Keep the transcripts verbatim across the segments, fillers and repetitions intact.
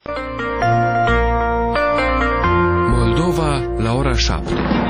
Moldova la ora șapte.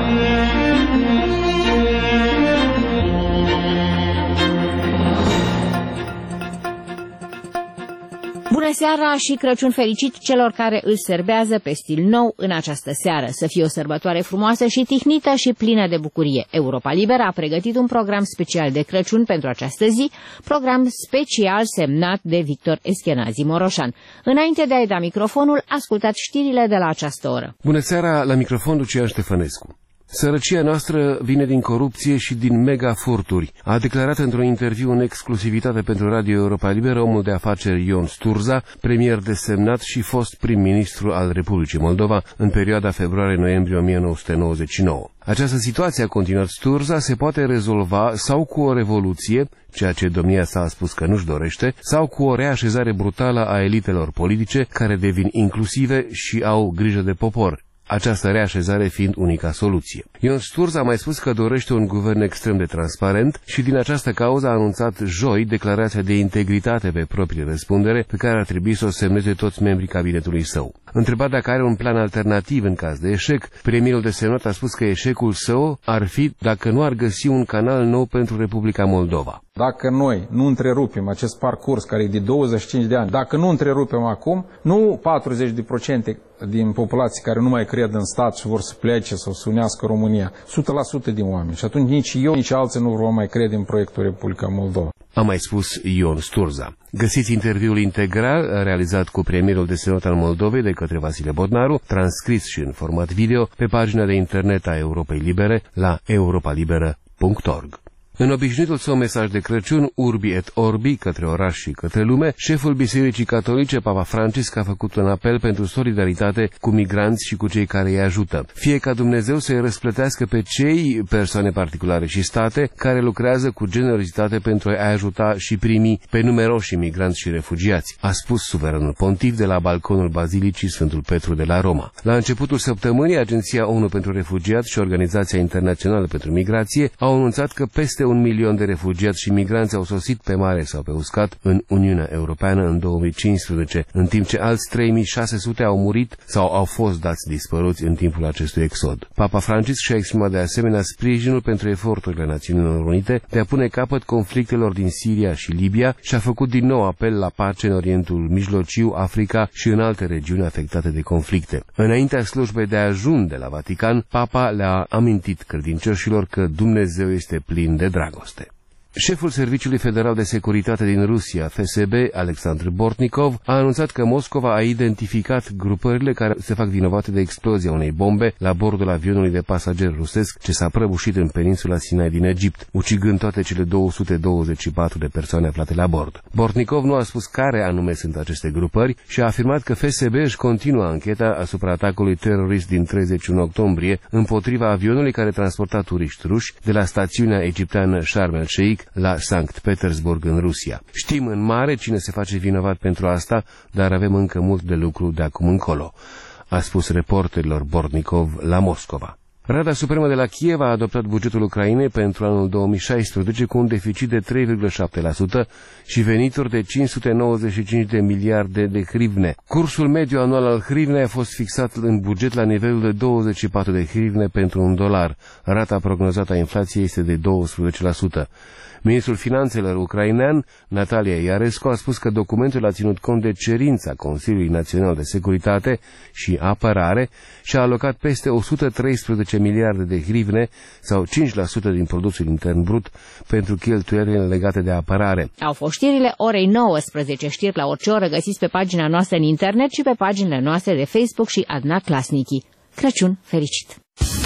Bună seara și Crăciun fericit celor care îl serbează pe stil nou în această seară. Să fie o sărbătoare frumoasă și tihnită și plină de bucurie. Europa Liberă a pregătit un program special de Crăciun pentru această zi, program special semnat de Victor Eschenazi Moroșan. Înainte de a-i da microfonul, ascultați știrile de la această oră. Bună seara, la microfon Lucian Ștefănescu. Sărăcia noastră vine din corupție și din mega-furturi, a declarat într-un interviu în exclusivitate pentru Radio Europa Liberă omul de afaceri Ion Sturza, premier desemnat și fost prim-ministru al Republicii Moldova în perioada februarie-noiembrie o mie nouă sute nouăzeci și nouă. Această situație, a continuat Sturza, se poate rezolva sau cu o revoluție, ceea ce domnia sa a spus că nu-și dorește, sau cu o reașezare brutală a elitelor politice care devin inclusive și au grijă de popor. Această reașezare fiind unica soluție. Ion Sturza a mai spus că dorește un guvern extrem de transparent și din această cauză a anunțat joi declarația de integritate pe proprie răspundere pe care ar trebui să o semneze toți membrii cabinetului său. Întrebat dacă are un plan alternativ în caz de eșec, premierul desemnat a spus că eșecul său ar fi dacă nu ar găsi un canal nou pentru Republica Moldova. Dacă noi nu întrerupem acest parcurs care e de douăzeci și cinci de ani, dacă nu întrerupem acum, nu patruzeci la sută din populație care nu mai cred în stat și vor să plece sau să unească România, o sută la sută din oameni. Și atunci nici eu, nici alții nu vor mai crede în proiectul Republica Moldova. A mai spus Ion Sturza. Găsiți interviul integral realizat cu premierul desemnat al Moldovei de către Vasile Bodnaru, transcris și în format video, pe pagina de internet a Europei Libere la europa liberă punct org. În obișnuitul său mesaj de Crăciun, Urbi et Orbi, către oraș și către lume, șeful Bisericii Catolice, Papa Francisc, a făcut un apel pentru solidaritate cu migranți și cu cei care îi ajută. Fie ca Dumnezeu să-i răsplătească pe cei, persoane particulare și state, care lucrează cu generozitate pentru a ajuta și primi pe numeroși migranți și refugiați, a spus suveranul pontif de la balconul Bazilicii Sfântul Petru de la Roma. La începutul săptămânii, Agenția ONU pentru Refugiați și Organizația Internațională pentru Migrație au anunțat că peste un milion de refugiați și migranți au sosit pe mare sau pe uscat în Uniunea Europeană în două mii cincisprezece, în timp ce alți trei mii șase sute au murit sau au fost dați dispăruți în timpul acestui exod. Papa Francisc și-a exprimat de asemenea sprijinul pentru eforturile Națiunilor Unite de a pune capăt conflictelor din Siria și Libia și a făcut din nou apel la pace în Orientul Mijlociu, Africa și în alte regiuni afectate de conflicte. Înaintea slujbei de ajun de la Vatican, Papa le-a amintit credincioșilor că Dumnezeu este plin de dragoste. Șeful Serviciului Federal de Securitate din Rusia, F S B, Alexandru Bortnikov, a anunțat că Moscova a identificat grupările care se fac vinovate de explozia unei bombe la bordul avionului de pasageri rusesc ce s-a prăbușit în peninsula Sinai din Egipt, ucigând toate cele două sute douăzeci și patru de persoane aflate la bord. Bortnikov nu a spus care anume sunt aceste grupări și a afirmat că F S B își continuă ancheta asupra atacului terorist din treizeci și unu octombrie împotriva avionului care transporta turiști ruși de la stațiunea egipteană Sharm el-Sheikh la Sankt Petersburg în Rusia. Știm în mare cine se face vinovat pentru asta, dar avem încă mult de lucru de acum încolo, a spus reporterilor Bortnikov la Moscova. Rada Supremă de la Kiev a adoptat bugetul Ucrainei pentru anul două mii șaisprezece cu un deficit de trei virgulă șapte la sută și venituri de cinci sute nouăzeci și cinci de miliarde de hrivne. Cursul mediu anual al hrivnei a fost fixat în buget la nivelul de douăzeci și patru de hrivne pentru un dolar. Rata prognozată a inflației este de douăsprezece la sută. Ministrul Finanțelor ucrainean, Natalia Iarescu, a spus că documentul a ținut cont de cerința Consiliului Național de Securitate și Apărare și a alocat peste o sută treisprezece miliarde de hrivne sau cinci la sută din produsul intern brut pentru cheltuielile legate de apărare. Au fost știrile orei nouăsprezece, știri la orice oră găsiți pe pagina noastră în internet și pe paginile noastre de Facebook și Adna Klasnichi. Crăciun fericit!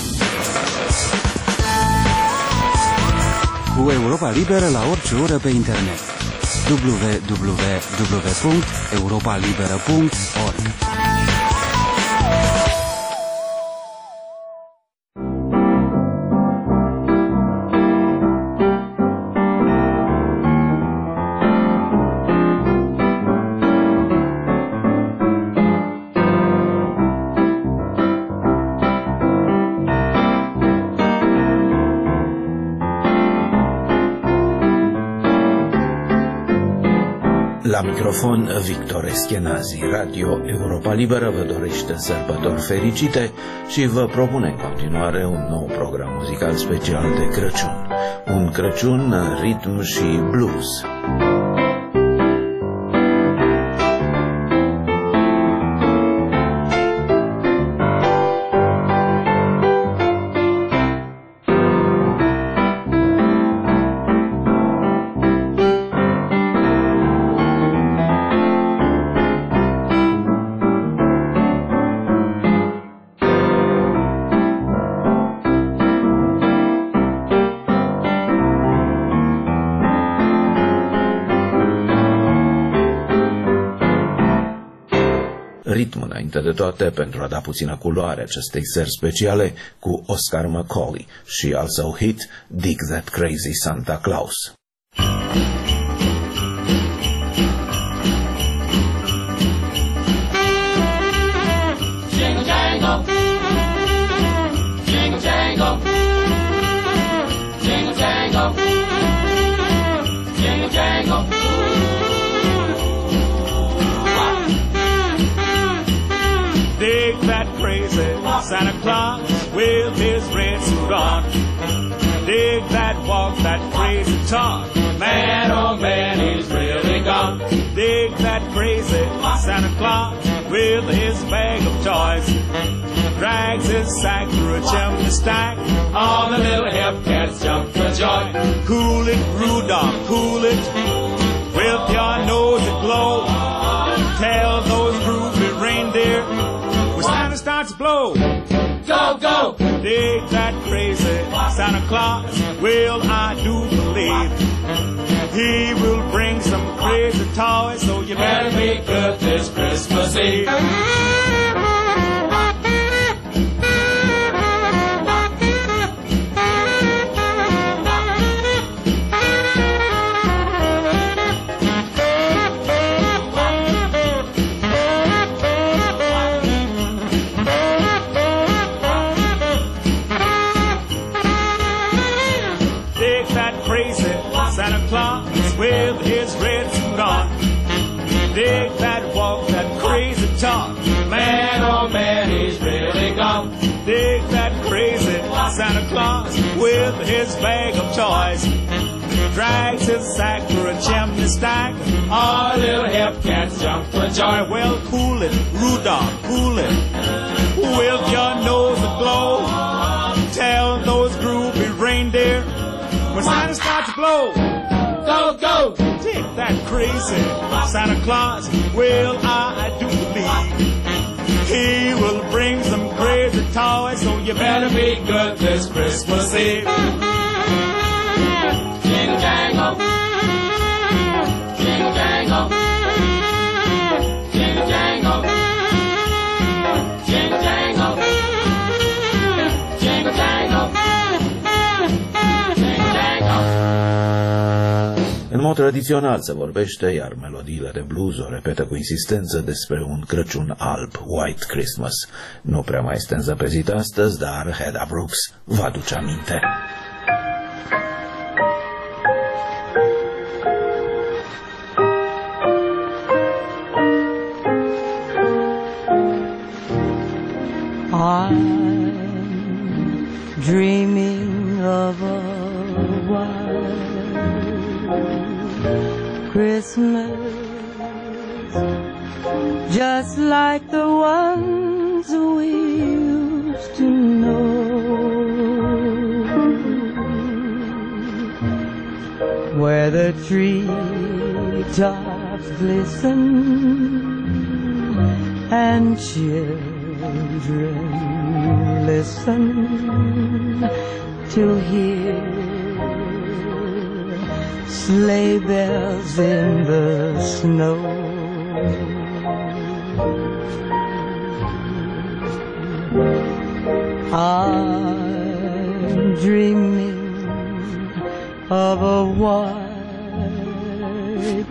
Cu Europa Liberă la orice oră pe internet. w w w punct europa liberă punct org La microfon, Victor Eschenazi. Radio Europa Liberă vă dorește sărbători fericite și vă propune în continuare un nou program muzical special de Crăciun. Un Crăciun în ritm și blues. Ritm înainte de toate pentru a da puțină culoare acestei seri speciale cu Oscar Macaulay și also hit Dig That Crazy Santa Claus. Jingle jangle, jingle jangle, jingle jangle, jingle jangle. Dig that crazy Santa Claus with his red suit on. Dig that walk, that crazy talk. Man, oh man, he's really gone. Dig that crazy Santa Claus with his bag of toys. Drags his sack through a chimney stack. All the little hip cats jump for joy. Cool it, Rudolph, cool it. With your nose aglow. Tell those groovy reindeer when Santa starts to blow. Go, go! Dig that crazy Santa Claus, well, I do believe he will bring some crazy toys, so you better be good this Christmas Eve. Santa Claus with his red suit on. Dig that walk, that crazy talk. Man, oh man, he's really gone. Dig that crazy Santa Claus with his bag of toys. Drags his sack through a chimney stack. All little hip cats jump for joy. Well, cool it, Rudolph, cool it. With your nose aglow. Tell those groovy reindeer when Santa starts to blow. Go, go! Dig that crazy Santa Claus, well, I do believe he will bring some crazy toys, so you better be good this Christmas Eve. Jingle jangle, jingle jangle, jingle jangle, jingle jangle, jingle jangle. În mod tradițional se vorbește, iar melodiile de blues o repetă cu insistență despre un Crăciun alb, White Christmas. Nu prea mai este înzăpezit astăzi, dar Hedda Brooks vă aduce aminte. I'm dreaming of a white Christmas, just like the ones we used to know, where the treetops glisten and children listen to hear sleigh bells in the snow. I'm dreaming of a white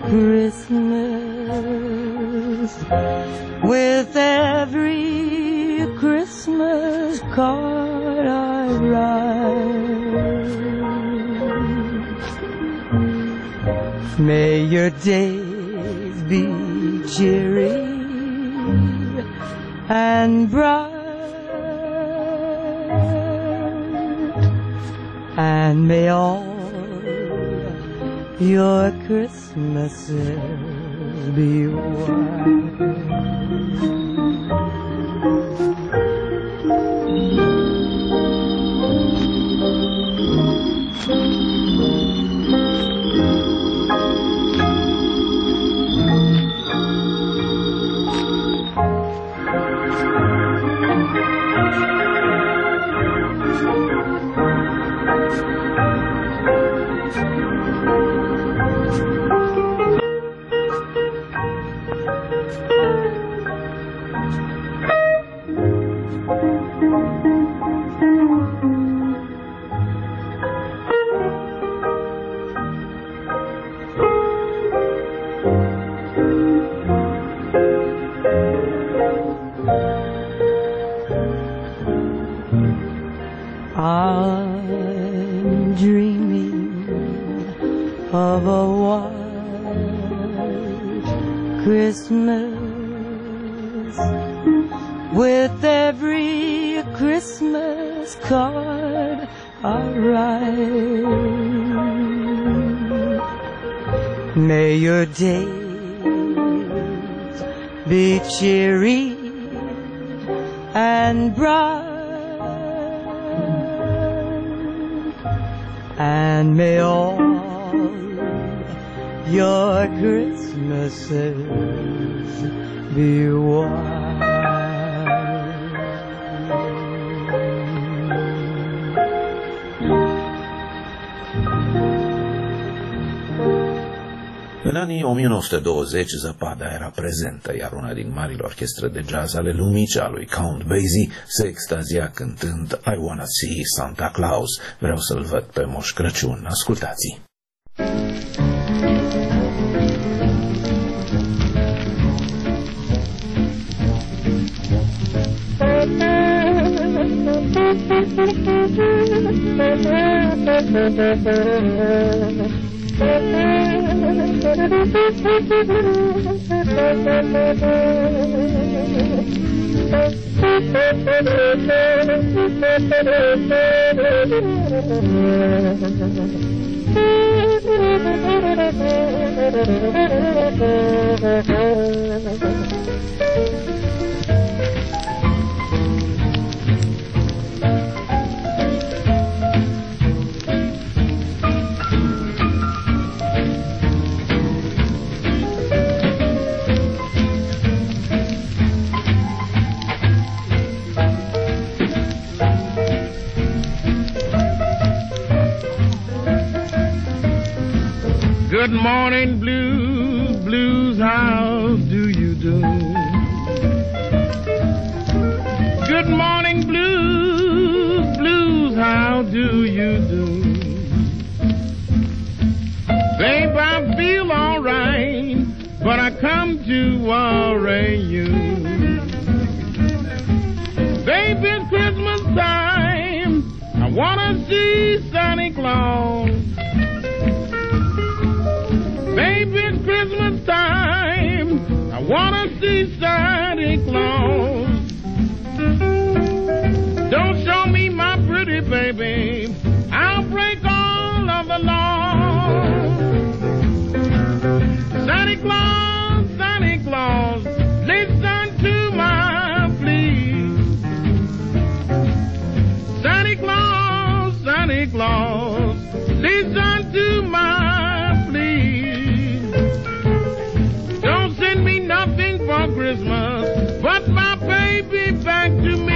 Christmas with every Christmas card I write. May your days be cheery and bright, and may all your Christmases be white. I'm dreaming of a white Christmas, with every Christmas card I write. May your days be cheery and bright, and may all your Christmases be white. În anii o mie nouă sute douăzeci, zăpada era prezentă, iar una din marile orchestre de jazz ale lumii, cea lui Count Basie, se extazia cântând I Wanna See Santa Claus, vreau să-l văd pe Moș Crăciun. Ascultați! Good morning, blues, blues, how do you do? Good morning, blues, blues, how do you do? Babe, I feel all right, but I come to worry you. Babe, it's Christmas time, I wanna see Santa Claus. Baby, it's Christmas time, I wanna see Santa Claus. Don't show me my pretty baby, I'll break all of the laws. Santa Claus, Santa Claus, listen to my plea. Santa Claus, Santa Claus, listen to my for Christmas, but my baby back to me.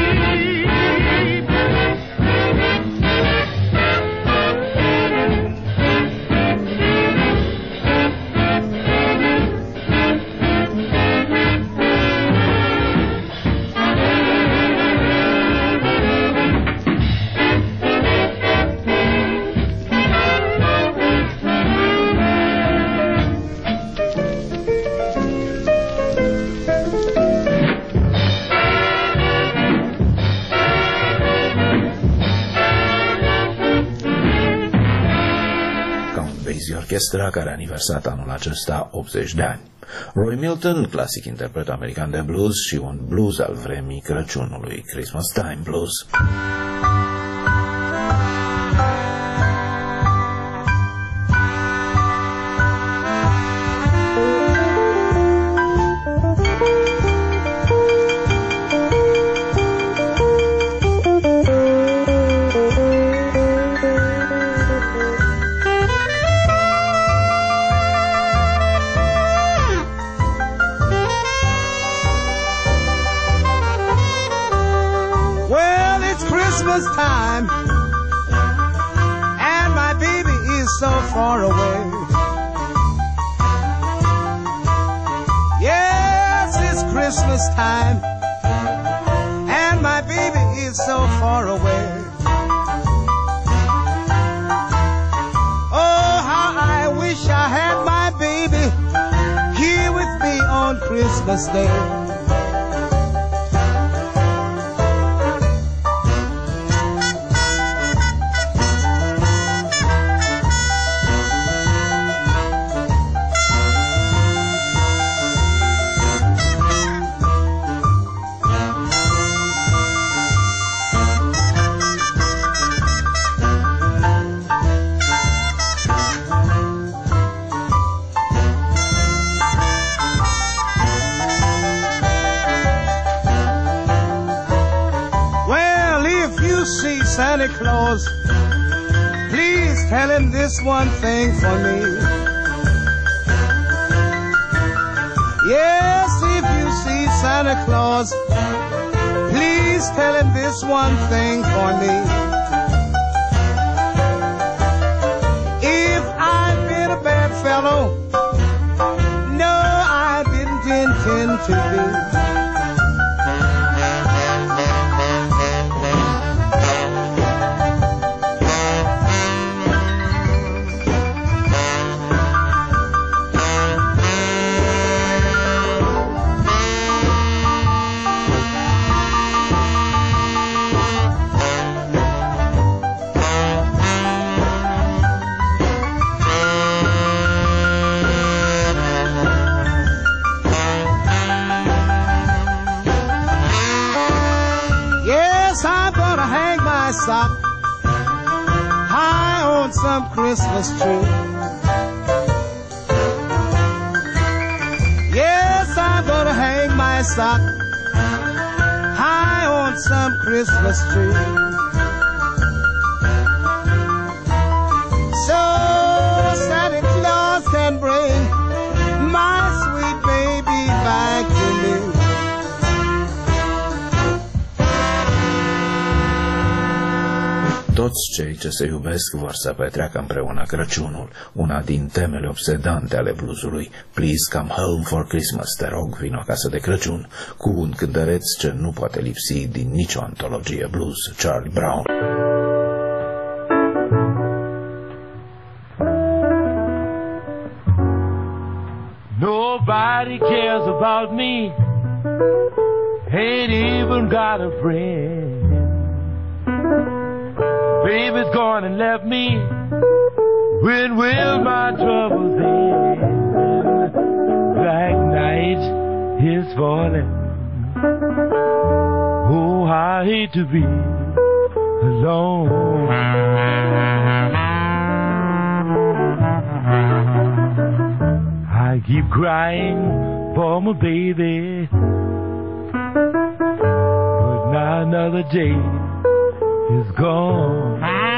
Orchestra care a aniversat anul acesta optzeci de ani. Roy Milton, clasic interpret american de blues și un blues al vremii Crăciunului, Christmas Time Blues. Christmas time, and my baby is so far away. Yes, it's Christmas time, and my baby is so far away. Oh, how I wish I had my baby here with me on Christmas Day. Santa Claus, please tell him this one thing for me. Yes, if you see Santa Claus, please tell him this one thing for me. If I've been a bad fellow, no, I didn't intend to be. Sock high on some Christmas tree. Yes, I'm gonna hang my sock high on some Christmas tree. So Santa Claus can bring my sweet baby back to me. Toți cei ce se iubesc vor să petreacă împreună Crăciunul, una din temele obsedante ale bluesului. Please Come Home for Christmas, te rog, vino acasă de Crăciun, cu un cântăreț ce nu poate lipsi din nicio antologie blues, Charlie Brown. Nobody cares about me, ain't even got a friend. Baby's gone and left me. When will my troubles end? Black night is falling. Oh, I hate to be alone. I keep crying for my baby, but now another day is gone.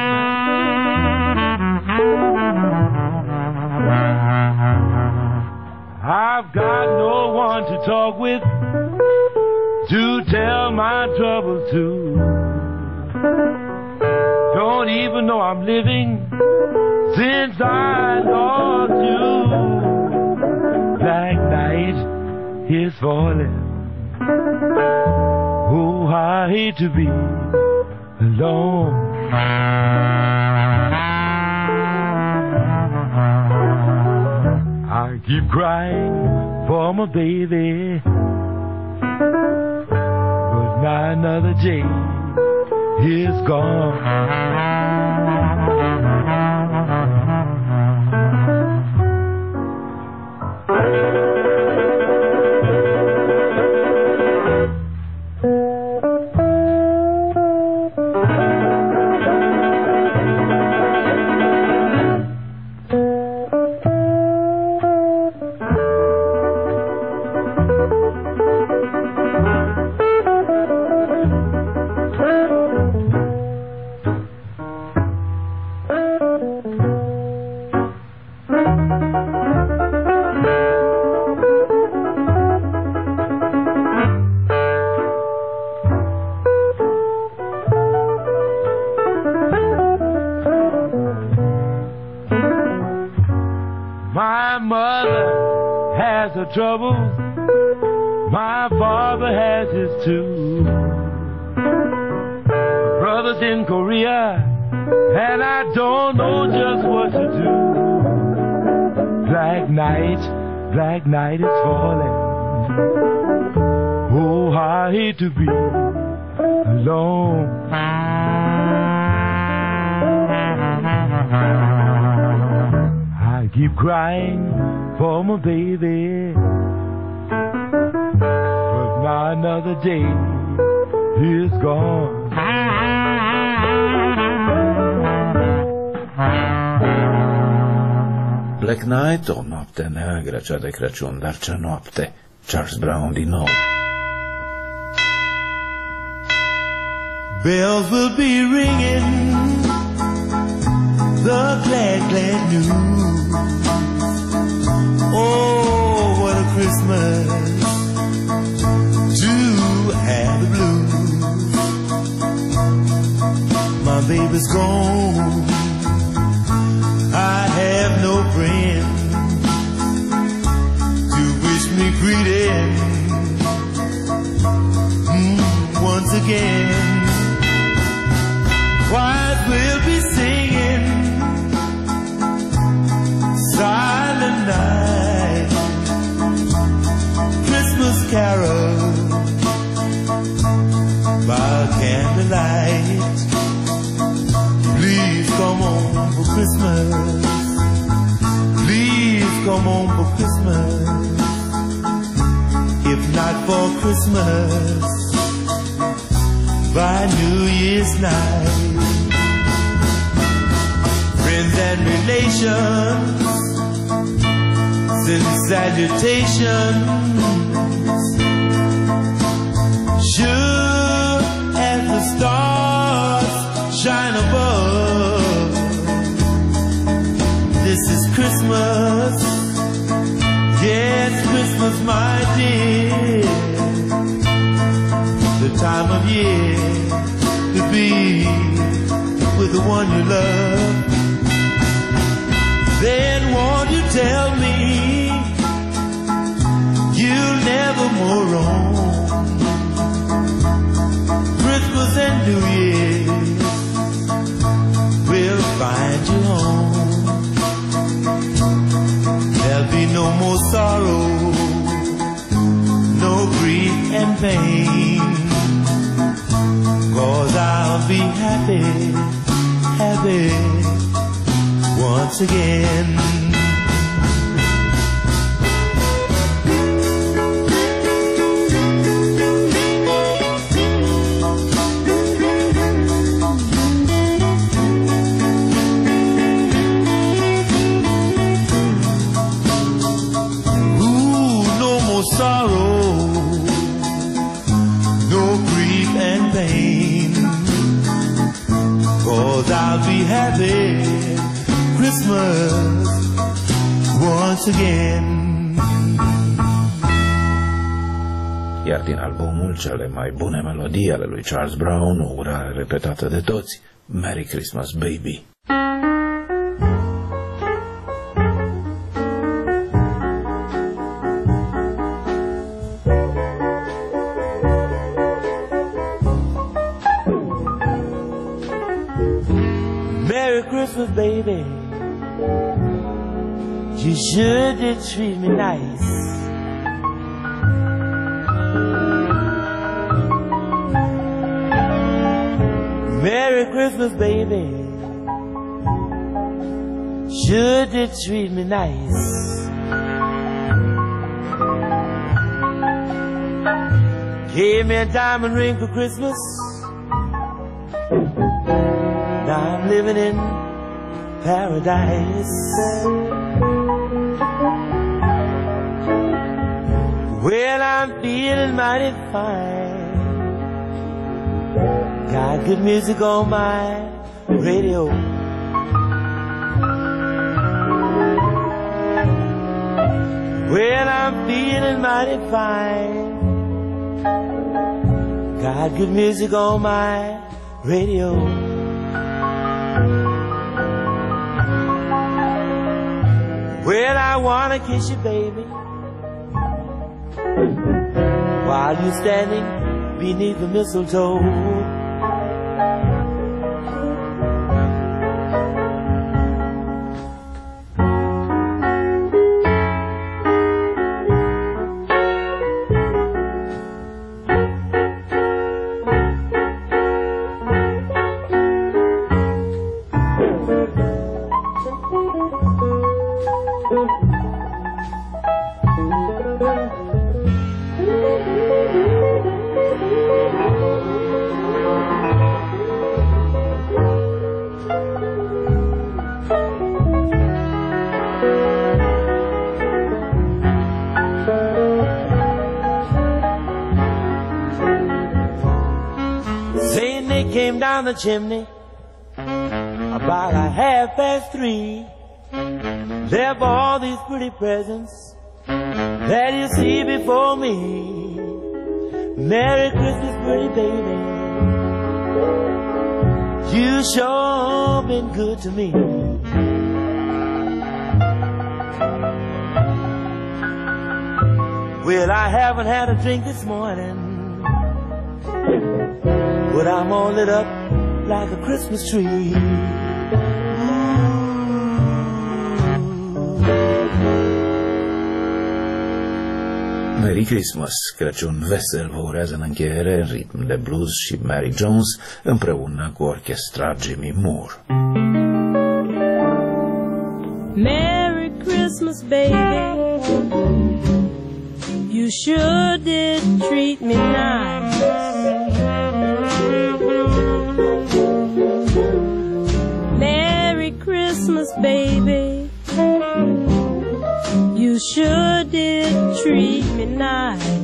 I've got no one to talk with, to tell my troubles to. Don't even know I'm living since I lost you. Black night is falling. Oh, I hate to be alone. I keep crying for my baby, but now another day is gone. the trouble, my father has his too. Brothers in Korea, and I don't know just what to do. Black night, black night is falling. Oh, I hate to be alone. I keep crying for my baby, but now another day is gone. Black Night, o noapte neagră, cea de Crăciun, dar ce noapte! Charles Brown din nou. Bells will be ringing the glad, glad news. Oh, what a Christmas to have the blues. My baby's gone, I have no friend to wish me greeting mm, once again. Choirs will be singing Silent Night, Christmas carol by candlelight. Please come on for Christmas, please come on for Christmas. If not for Christmas, by New Year's night. Friends and relations send salutations, sure as the stars shine above. This is Christmas, yes, Christmas, my dear. The time of year to be with the one you love. Then won't you tell me you'll never more roam? Christmas and New Year's will find you home. There'll be no more sorrow, no grief and pain. 'Cause I'll be happy, happy once again. Ooh, no more sorrow, no grief and pain. 'Cause I'll be happy Christmas once again. Iar din albumul cele mai bune melodii ale lui Charles Brown, o urare repetată de toți, Merry Christmas, Baby. Christmas, baby, you sure did treat me nice. Merry Christmas, baby, sure did treat me nice. Gave me a diamond ring for Christmas. Now I'm living in paradise. Well, I'm feeling mighty fine. Got good music on my radio. Well, I'm feeling mighty fine. Got good music on my radio. Well, I wanna kiss you, baby. while you're standing beneath the mistletoe. Came down the chimney about a half past three. There were all these pretty presents that you see before me. Merry Christmas, pretty baby. You sure been good to me. Well, I haven't had a drink this morning, but I'm all lit up like a Christmas tree. Merry Christmas, Crăciun vesel vă urează în încheiere în ritm de blues și Mary Jones împreună cu orchestra Jimmy Moore. Merry Christmas, baby. You sure did treat me nice. Merry Christmas, baby. You sure did treat me nice.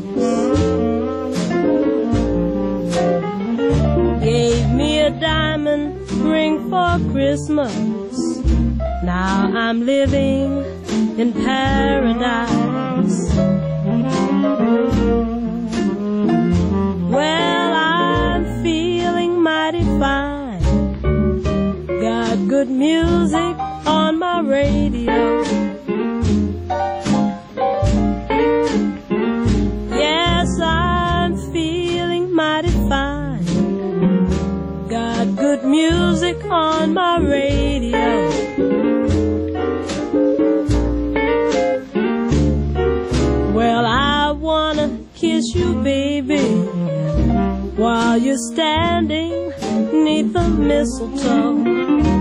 Gave me a diamond ring for Christmas. Now I'm living in paradise. Well, I'm feeling mighty fine. Got good music on my radio. Yes, I'm feeling mighty fine. Got good music on my radio. Well, I wanna kiss you, baby, while you're standing neath the mistletoe.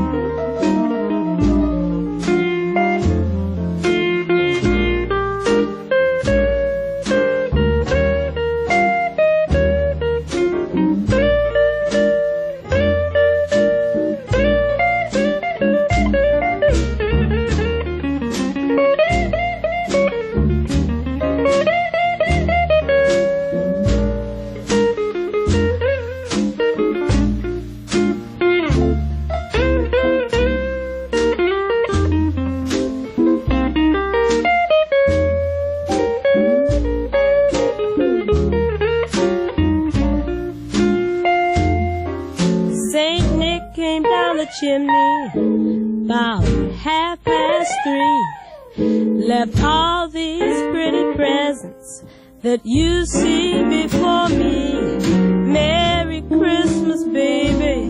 Chimney, about half past three, left all these pretty presents that you see before me. Merry Christmas, baby.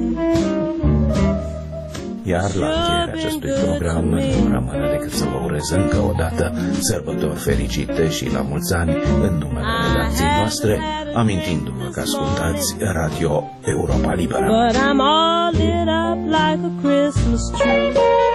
Iar la încheierea acestui program nu rămâne decât să vă urez încă o dată sărbători fericite și la mulți ani în numele redacției noastre, amintindu-vă că ascultați Radio Europa Liberă. But I'm all lit up like a Christmas tree.